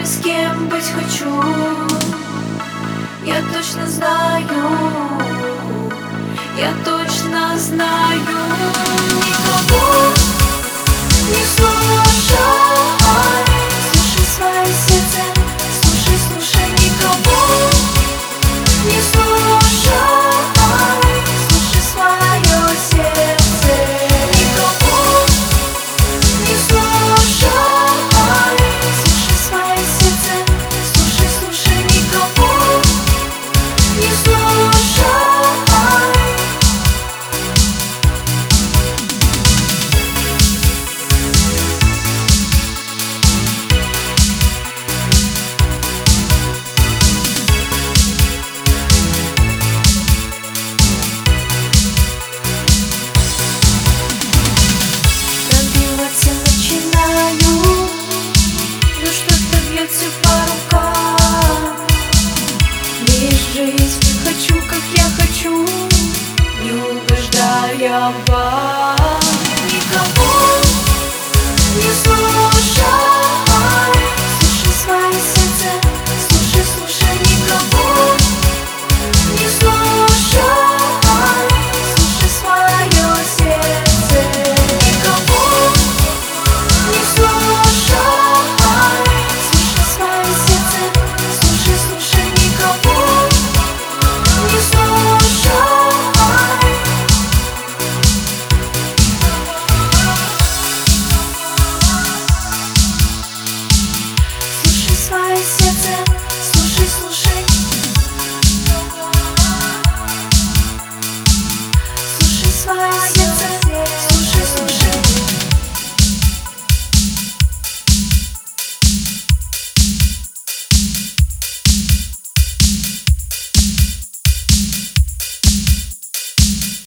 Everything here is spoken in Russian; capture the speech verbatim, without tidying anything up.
теми, с кем быть хочу. Я точно знаю, я точно знаю. Никого не слушай, слушай свое сердце, слушай, слушай, никого не слушай, слушай свое сердце, никого не слушай, слушай свое сердце, слушай, слушай, никого не слушай. Хочу, как я хочу, не угождая вам. Никого не слушай, слушай свое сердце, слушай, слушай, никого не слушай, слушай свое сердце, никого не слушай, слушай свое сердце, слушай, слушай, никого не слушай. Слушай свое сердце, слушай, слушай. Слушай свое сердце.